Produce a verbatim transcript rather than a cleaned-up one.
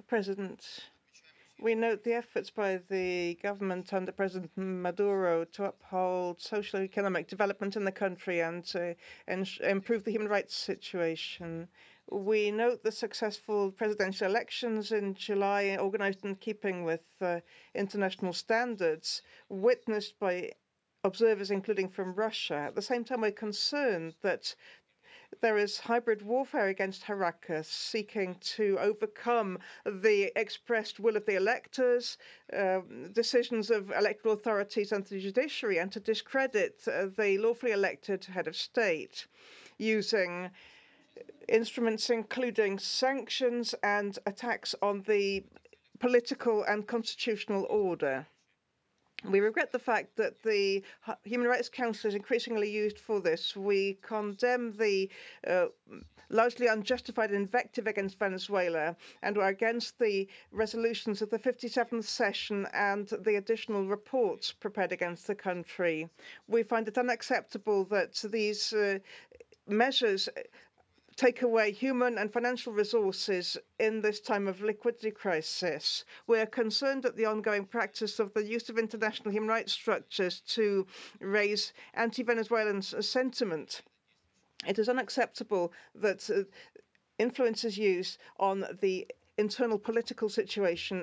President, we note the efforts by the government under President Maduro to uphold social and economic development in the country and to improve the human rights situation. We note the successful presidential elections in July, organized in keeping with uh, international standards, witnessed by observers, including from Russia. At the same time, we're concerned that there is hybrid warfare against Caracas, seeking to overcome the expressed will of the electors, uh, decisions of electoral authorities and the judiciary, and to discredit uh, the lawfully elected head of state using instruments including sanctions and attacks on the political and constitutional order. We regret the fact that the Human Rights Council is increasingly used for this. We condemn the uh, largely unjustified invective against Venezuela and are against the resolutions of the fifty-seventh session and the additional reports prepared against the country. We find it unacceptable that these uh, measures take away human and financial resources in this time of liquidity crisis. We are concerned at the ongoing practice of the use of international human rights structures to raise anti-Venezuelan sentiment. It is unacceptable that uh, influence is used on the internal political situation